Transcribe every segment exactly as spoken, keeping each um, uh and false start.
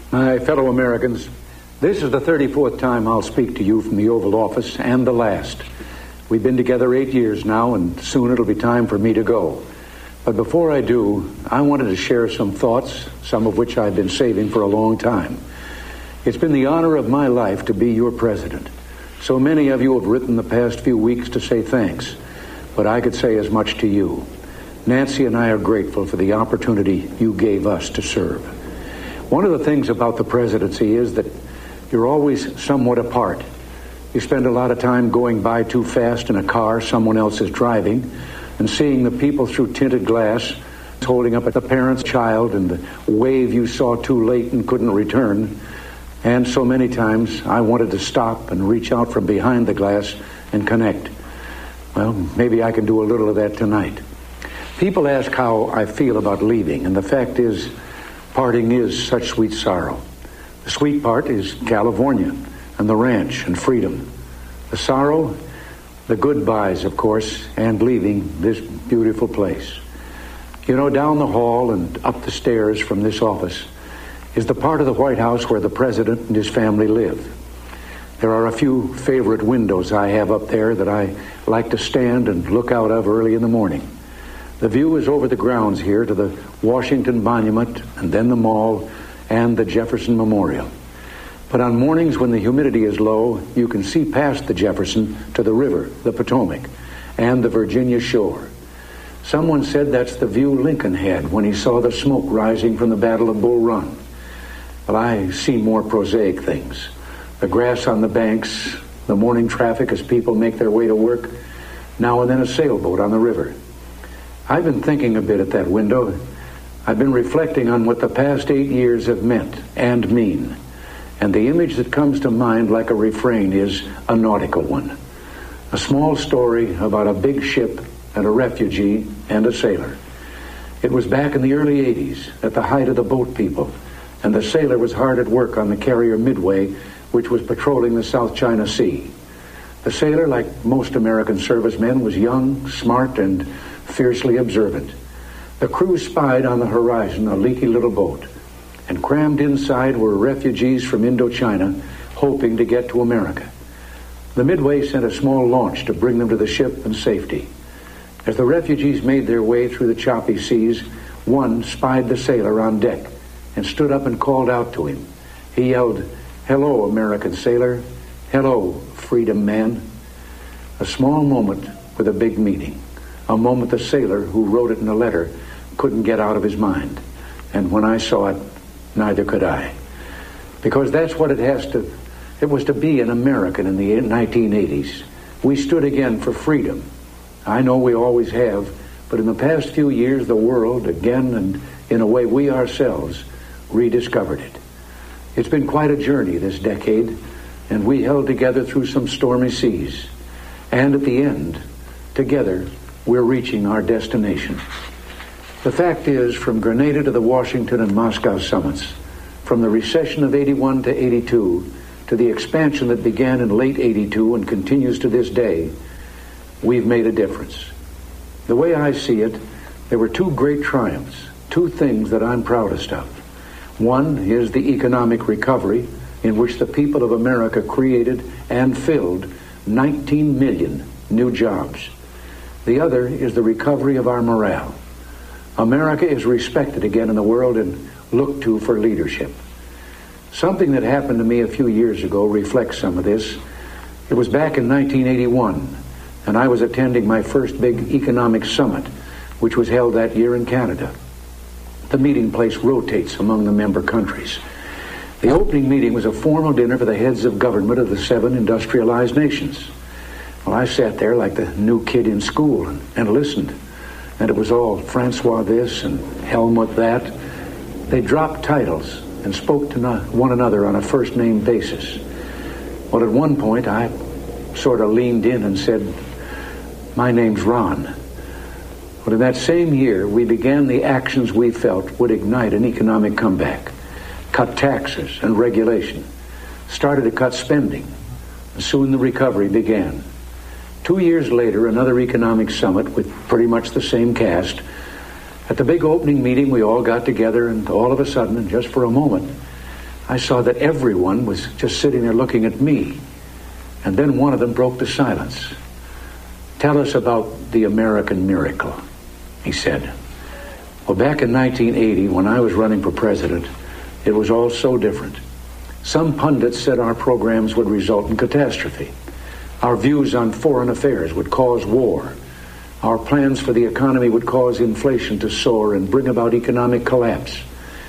My fellow Americans, this is the thirty-fourth time I'll speak to you from the Oval Office, and the last. We've been together eight years now, and soon it'll be time for me to go. But before I do, I wanted to share some thoughts, some of which I've been saving for a long time. It's been the honor of my life to be your president. So many of you have written the past few weeks to say thanks, but I could say as much to you. Nancy and I are grateful for the opportunity you gave us to serve. One of the things about the presidency is that you're always somewhat apart. You spend a lot of time going by too fast in a car someone else is driving and seeing the people through tinted glass, holding up at the parent's child and the wave you saw too late and couldn't return. And so many times I wanted to stop and reach out from behind the glass and connect. Well, maybe I can do a little of that tonight. People ask how I feel about leaving, and the fact is, parting is such sweet sorrow. The sweet part is California and the ranch and freedom. The sorrow, the goodbyes, of course, and leaving this beautiful place. You know, down the hall and up the stairs from this office is the part of the White House where the president and his family live. There are a few favorite windows I have up there that I like to stand and look out of early in the morning. The view is over the grounds here to the Washington Monument and then the Mall and the Jefferson Memorial. But on mornings when the humidity is low, you can see past the Jefferson to the river, the Potomac, and the Virginia shore. Someone said that's the view Lincoln had when he saw the smoke rising from the Battle of Bull Run. Well, I see more prosaic things. The grass on the banks, the morning traffic as people make their way to work, now and then a sailboat on the river. I've been thinking a bit at that window. I've been reflecting on what the past eight years have meant and mean. And the image that comes to mind like a refrain is a nautical one. A small story about a big ship and a refugee and a sailor. It was back in the early eighties, at the height of the boat people, and the sailor was hard at work on the carrier Midway, which was patrolling the South China Sea. The sailor, like most American servicemen, was young, smart, and fiercely observant. The crew spied on the horizon a leaky little boat, and crammed inside were refugees from Indochina hoping to get to America. The Midway sent a small launch to bring them to the ship in safety. As the refugees made their way through the choppy seas, one spied the sailor on deck and stood up and called out to him. He yelled, "Hello, American sailor. Hello, freedom man." A small moment with a big meaning. A moment the sailor who wrote it in a letter couldn't get out of his mind. And when I saw it, neither could I. Because that's what it has to, it was to be an American in the nineteen eighties. We stood again for freedom. I know we always have, but in the past few years, the world, again and in a way we ourselves, rediscovered it. It's been quite a journey this decade, and we held together through some stormy seas. And at the end, together, we're reaching our destination. The fact is, from Grenada to the Washington and Moscow summits, from the recession of eighty-one to eighty-two, to the expansion that began in late eighty-two and continues to this day, we've made a difference. The way I see it, there were two great triumphs, two things that I'm proudest of. One is the economic recovery, in which the people of America created and filled nineteen million new jobs. The other is the recovery of our morale. America is respected again in the world and looked to for leadership. Something that happened to me a few years ago reflects some of this. It was back in nineteen eighty-one, and I was attending my first big economic summit, which was held that year in Canada. The meeting place rotates among the member countries. The opening meeting was a formal dinner for the heads of government of the seven industrialized nations. Well, I sat there like the new kid in school and, and listened. And it was all Francois this and Helmut that. They dropped titles and spoke to no, one another on a first-name basis. Well, at one point, I sort of leaned in and said, "My name's Ron." But in that same year, we began the actions we felt would ignite an economic comeback. Cut taxes and regulation. Started to cut spending. And soon the recovery began. Two years later, another economic summit with pretty much the same cast. At the big opening meeting, we all got together, and all of a sudden, and just for a moment, I saw that everyone was just sitting there looking at me. And then one of them broke the silence. "Tell us about the American miracle," he said. Well, back in nineteen eighty, when I was running for president, it was all so different. Some pundits said our programs would result in catastrophe. Our views on foreign affairs would cause war. Our plans for the economy would cause inflation to soar and bring about economic collapse.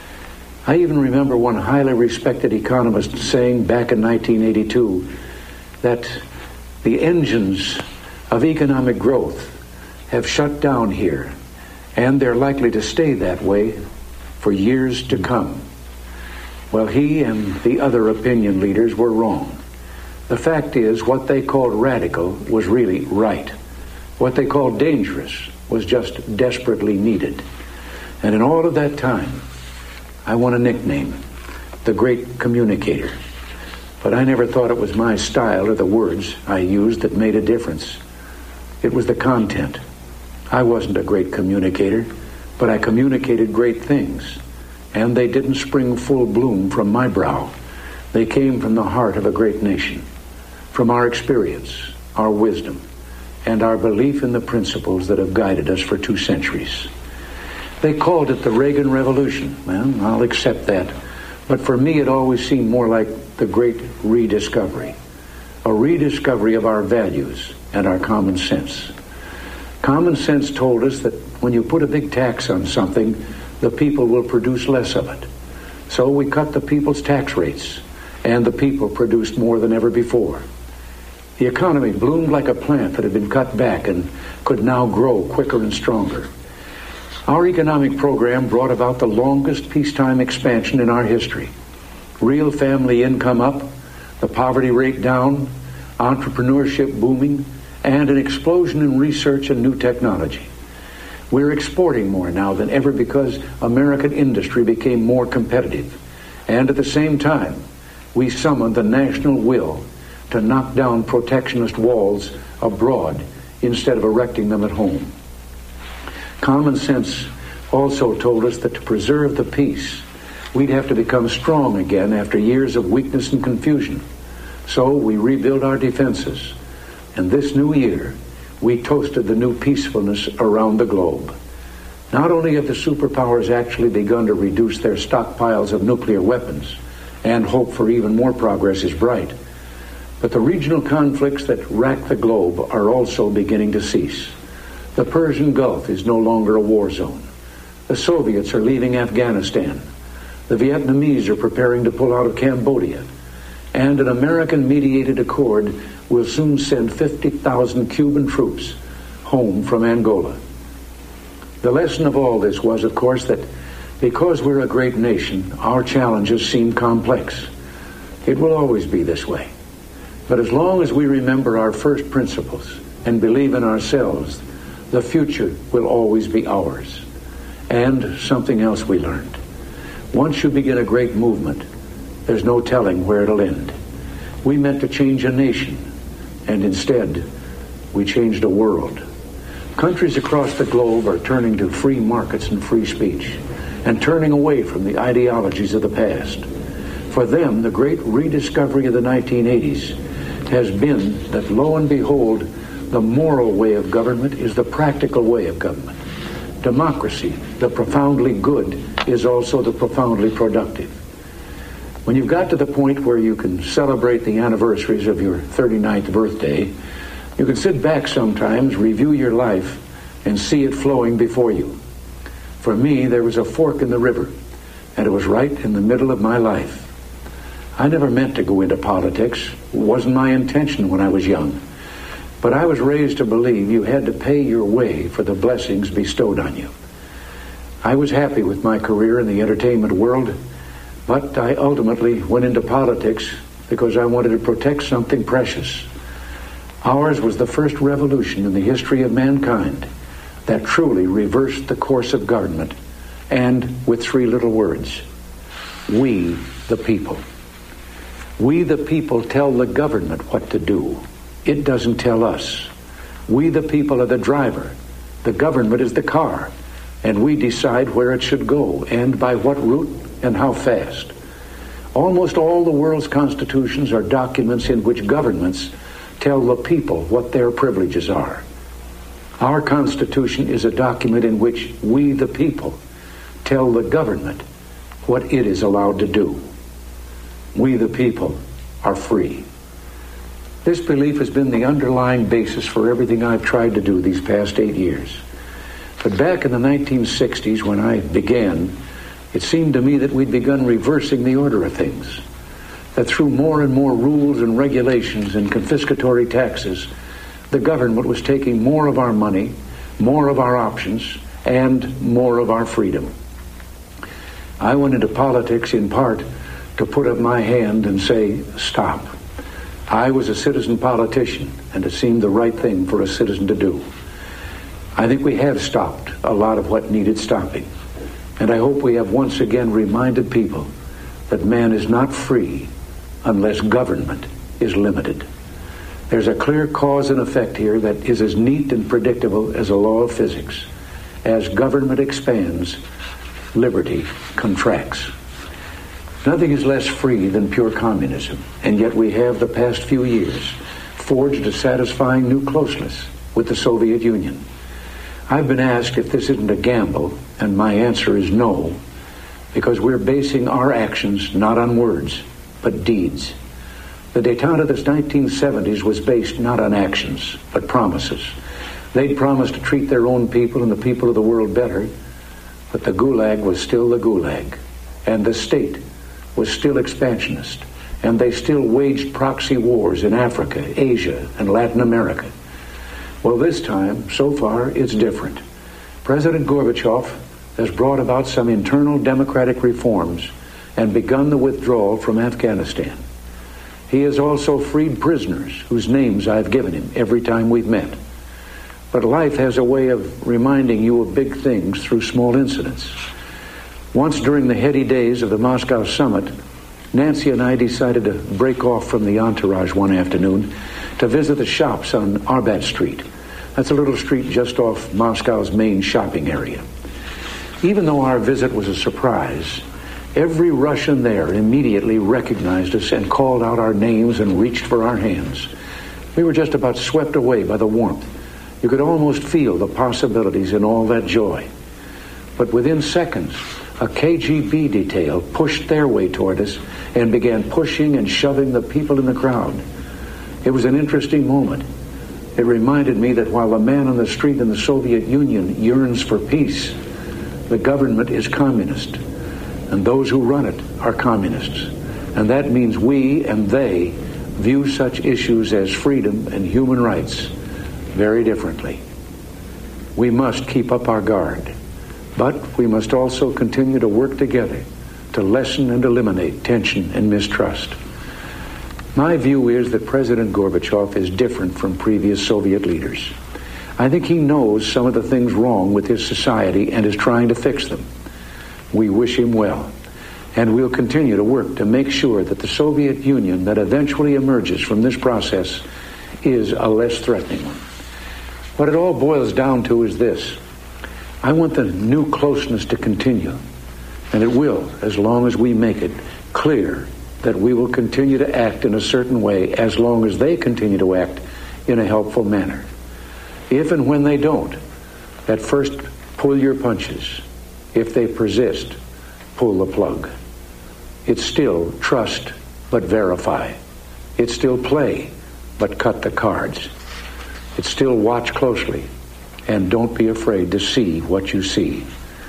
I even remember one highly respected economist saying back in nineteen eighty-two that the engines of economic growth have shut down here, and they're likely to stay that way for years to come. Well, he and the other opinion leaders were wrong. The fact is, what they called radical was really right. What they called dangerous was just desperately needed. And in all of that time, I won a nickname, the Great Communicator. But I never thought it was my style or the words I used that made a difference. It was the content. I wasn't a great communicator, but I communicated great things. And they didn't spring full bloom from my brow. They came from the heart of a great nation, from our experience, our wisdom, and our belief in the principles that have guided us for two centuries. They called it the Reagan Revolution. Well, I'll accept that. But for me, it always seemed more like the great rediscovery, a rediscovery of our values and our common sense. Common sense told us that when you put a big tax on something, the people will produce less of it. So we cut the people's tax rates, and the people produced more than ever before. The economy bloomed like a plant that had been cut back and could now grow quicker and stronger. Our economic program brought about the longest peacetime expansion in our history. Real family income up, the poverty rate down, entrepreneurship booming, and an explosion in research and new technology. We're exporting more now than ever because American industry became more competitive. And at the same time, we summoned the national will to knock down protectionist walls abroad instead of erecting them at home. Common sense also told us that to preserve the peace, we'd have to become strong again after years of weakness and confusion. So we rebuilt our defenses. And this new year, we toasted the new peacefulness around the globe. Not only have the superpowers actually begun to reduce their stockpiles of nuclear weapons, and hope for even more progress is bright, but the regional conflicts that rack the globe are also beginning to cease. The Persian Gulf is no longer a war zone. The Soviets are leaving Afghanistan. The Vietnamese are preparing to pull out of Cambodia. And an American-mediated accord will soon send fifty thousand Cuban troops home from Angola. The lesson of all this was, of course, that because we're a great nation, our challenges seem complex. It will always be this way. But as long as we remember our first principles and believe in ourselves, the future will always be ours. And something else we learned. Once you begin a great movement, there's no telling where it'll end. We meant to change a nation, and instead, we changed a world. Countries across the globe are turning to free markets and free speech, and turning away from the ideologies of the past. For them, the great rediscovery of the nineteen eighties has been that, lo and behold, the moral way of government is the practical way of government. Democracy, the profoundly good, is also the profoundly productive. When you've got to the point where you can celebrate the anniversaries of your thirty-ninth birthday, you can sit back sometimes, review your life, and see it flowing before you. For me, there was a fork in the river, and it was right in the middle of my life. I never meant to go into politics. It wasn't my intention when I was young. But I was raised to believe you had to pay your way for the blessings bestowed on you. I was happy with my career in the entertainment world, but I ultimately went into politics because I wanted to protect something precious. Ours was the first revolution in the history of mankind that truly reversed the course of government, and with three little words: we the people. We the people tell the government what to do. It doesn't tell us. We the people are the driver. The government is the car, and we decide where it should go and by what route and how fast. Almost all the world's constitutions are documents in which governments tell the people what their privileges are. Our Constitution is a document in which we, the people, tell the government what it is allowed to do. We, the people, are free. This belief has been the underlying basis for everything I've tried to do these past eight years. But back in the nineteen sixties, when I began, it seemed to me that we'd begun reversing the order of things, that through more and more rules and regulations and confiscatory taxes, the government was taking more of our money, more of our options, and more of our freedom. I went into politics in part to put up my hand and say, stop. I was a citizen politician, and it seemed the right thing for a citizen to do. I think we have stopped a lot of what needed stopping. And I hope we have once again reminded people that man is not free unless government is limited. There's a clear cause and effect here that is as neat and predictable as a law of physics. As government expands, liberty contracts. Nothing is less free than pure communism, and yet we have the past few years forged a satisfying new closeness with the Soviet Union. I've been asked if this isn't a gamble, and my answer is no, because we're basing our actions not on words, but deeds. The détente of the nineteen seventies was based not on actions, but promises. They'd promised to treat their own people and the people of the world better, but the Gulag was still the Gulag, and the state was still expansionist, and they still waged proxy wars in Africa, Asia, and Latin America. Well, this time, so far, it's different. President Gorbachev has brought about some internal democratic reforms and begun the withdrawal from Afghanistan. He has also freed prisoners whose names I've given him every time we've met. But life has a way of reminding you of big things through small incidents. Once during the heady days of the Moscow summit, Nancy and I decided to break off from the entourage one afternoon to visit the shops on Arbat Street. That's a little street just off Moscow's main shopping area. Even though our visit was a surprise, every Russian there immediately recognized us and called out our names and reached for our hands. We were just about swept away by the warmth. You could almost feel the possibilities in all that joy. But within seconds, a K G B detail pushed their way toward us and began pushing and shoving the people in the crowd. It was an interesting moment. It reminded me that while the man on the street in the Soviet Union yearns for peace, the government is communist, and those who run it are communists. And that means we and they view such issues as freedom and human rights very differently. We must keep up our guard, but we must also continue to work together to lessen and eliminate tension and mistrust. My view is that President Gorbachev is different from previous Soviet leaders. I think he knows some of the things wrong with his society and is trying to fix them. We wish him well, and we'll continue to work to make sure that the Soviet Union that eventually emerges from this process is a less threatening one. What it all boils down to is this. I want the new closeness to continue, and it will as long as we make it clear that we will continue to act in a certain way as long as they continue to act in a helpful manner. If and when they don't, at first pull your punches. If they persist, pull the plug. It's still trust, but verify. It's still play, but cut the cards. It's still watch closely, and don't be afraid to see what you see.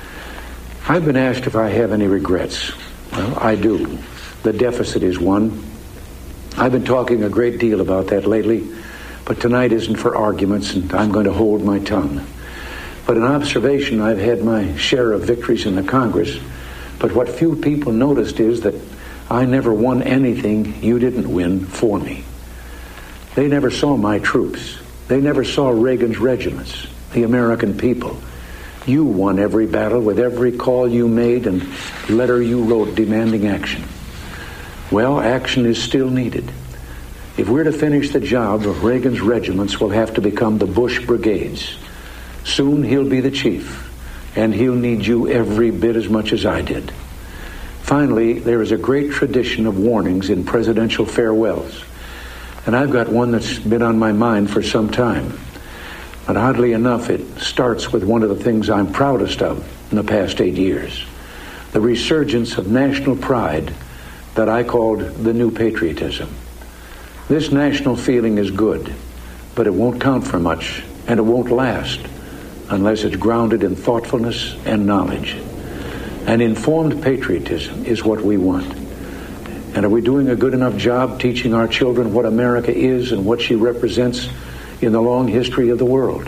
I've been asked if I have any regrets. Well, I do. The deficit is one. I've been talking a great deal about that lately, but tonight isn't for arguments, and I'm going to hold my tongue. But in observation, I've had my share of victories in the Congress, but what few people noticed is that I never won anything you didn't win for me. They never saw my troops. They never saw Reagan's regiments, the American people. You won every battle with every call you made and letter you wrote demanding action. Well, action is still needed. If we're to finish the job, Reagan's regiments will have to become the Bush brigades. Soon he'll be the chief, and he'll need you every bit as much as I did. Finally, there is a great tradition of warnings in presidential farewells. And I've got one that's been on my mind for some time. But oddly enough, it starts with one of the things I'm proudest of in the past eight years. The resurgence of national pride that I called the new patriotism. This national feeling is good, but it won't count for much, and it won't last unless it's grounded in thoughtfulness and knowledge. An informed patriotism is what we want. And are we doing a good enough job teaching our children what America is and what she represents in the long history of the world?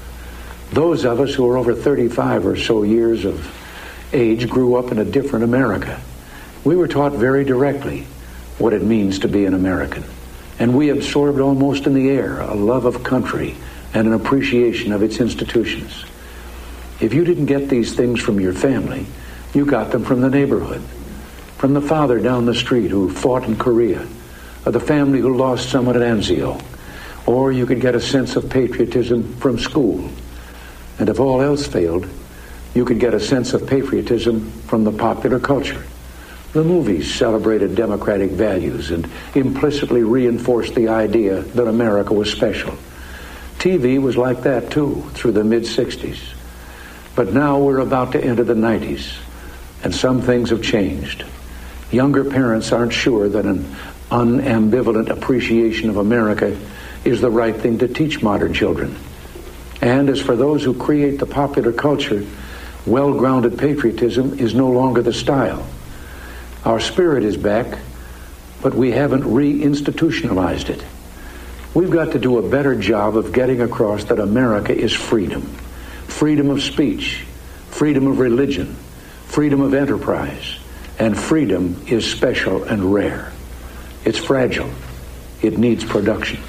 Those of us who are over thirty-five or so years of age grew up in a different America. We were taught very directly what it means to be an American. And we absorbed almost in the air a love of country and an appreciation of its institutions. If you didn't get these things from your family, you got them from the neighborhood, from the father down the street who fought in Korea, or the family who lost someone at Anzio. Or you could get a sense of patriotism from school. And if all else failed, you could get a sense of patriotism from the popular culture. The movies celebrated democratic values and implicitly reinforced the idea that America was special. T V was like that too, through the mid-sixties. But now we're about to enter the nineties, and some things have changed. Younger parents aren't sure that an unambivalent appreciation of America is the right thing to teach modern children. And as for those who create the popular culture, well-grounded patriotism is no longer the style. Our spirit is back, but we haven't re-institutionalized it. We've got to do a better job of getting across that America is freedom. Freedom of speech, freedom of religion, freedom of enterprise, and freedom is special and rare. It's fragile. It needs production.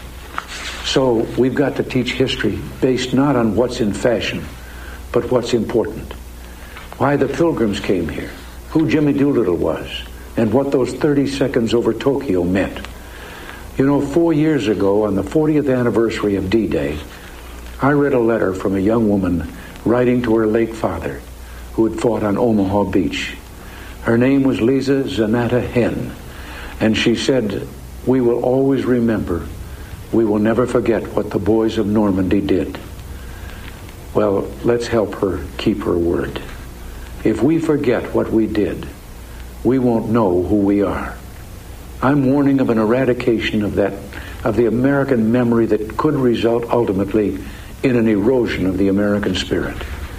So we've got to teach history based not on what's in fashion, but what's important. Why the Pilgrims came here, who Jimmy Doolittle was, and what those thirty seconds over Tokyo meant. You know, four years ago, on the fortieth anniversary of D-Day, I read a letter from a young woman writing to her late father, who had fought on Omaha Beach. Her name was Lisa Zanata Henn, and she said, "We will always remember. We will never forget what the boys of Normandy did." Well, let's help her keep her word. If we forget what we did, we won't know who we are. I'm warning of an eradication of that, of the American memory that could result ultimately in an erosion of the American spirit.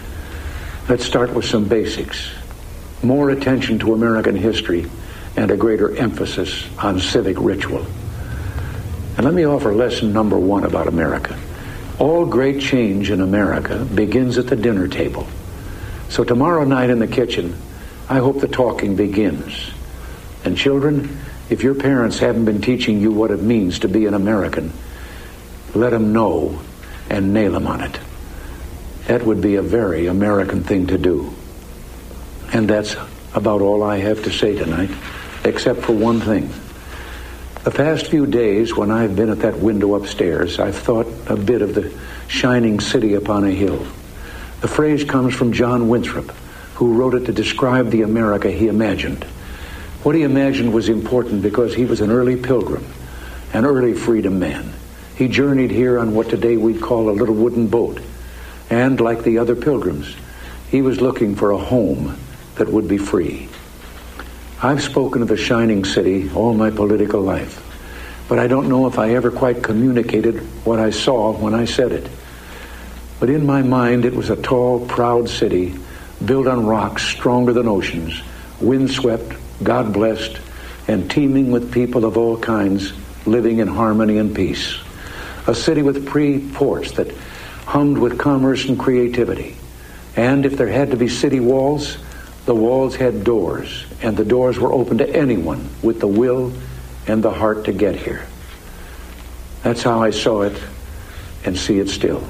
Let's start with some basics. More attention to American history and a greater emphasis on civic ritual. And let me offer lesson number one about America. All great change in America begins at the dinner table. So tomorrow night in the kitchen, I hope the talking begins. And children, if your parents haven't been teaching you what it means to be an American, let them know and nail them on it. That would be a very American thing to do. And that's about all I have to say tonight, except for one thing. The past few days, when I've been at that window upstairs, I've thought a bit of the shining city upon a hill. The phrase comes from John Winthrop, who wrote it to describe the America he imagined. What he imagined was important because he was an early pilgrim, an early freedom man. He journeyed here on what today we'd call a little wooden boat. And like the other pilgrims, he was looking for a home that would be free. I've spoken of the shining city all my political life, but I don't know if I ever quite communicated what I saw when I said it. But in my mind, it was a tall, proud city built on rocks stronger than oceans, windswept, God-blessed, and teeming with people of all kinds living in harmony and peace. A city with free ports that hummed with commerce and creativity. And if there had to be city walls, the walls had doors, and the doors were open to anyone with the will and the heart to get here. That's how I saw it and see it still.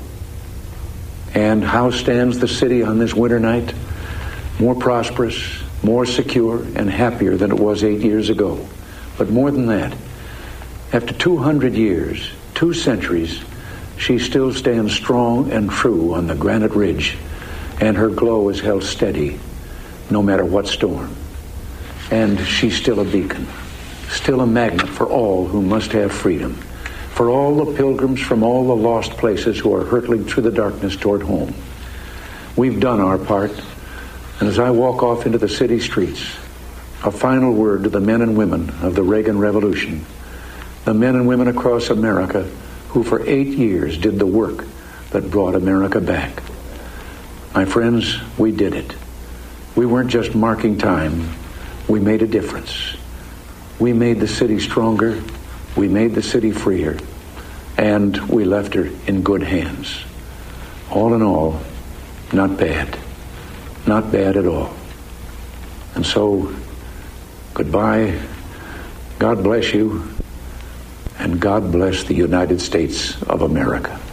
And how stands the city on this winter night? More prosperous, more secure, and happier than it was eight years ago. But more than that, after two hundred years, two centuries, she still stands strong and true on the granite ridge, and her glow is held steady no matter what storm. And she's still a beacon, still a magnet for all who must have freedom, for all the pilgrims from all the lost places who are hurtling through the darkness toward home. We've done our part, and as I walk off into the city streets, a final word to the men and women of the Reagan Revolution, the men and women across America who for eight years did the work that brought America back. My friends, we did it. We weren't just marking time. We made a difference. We made the city stronger. We made the city freer. And we left her in good hands. All in all, not bad. Not bad at all. And so, goodbye. God bless you. And God bless the United States of America.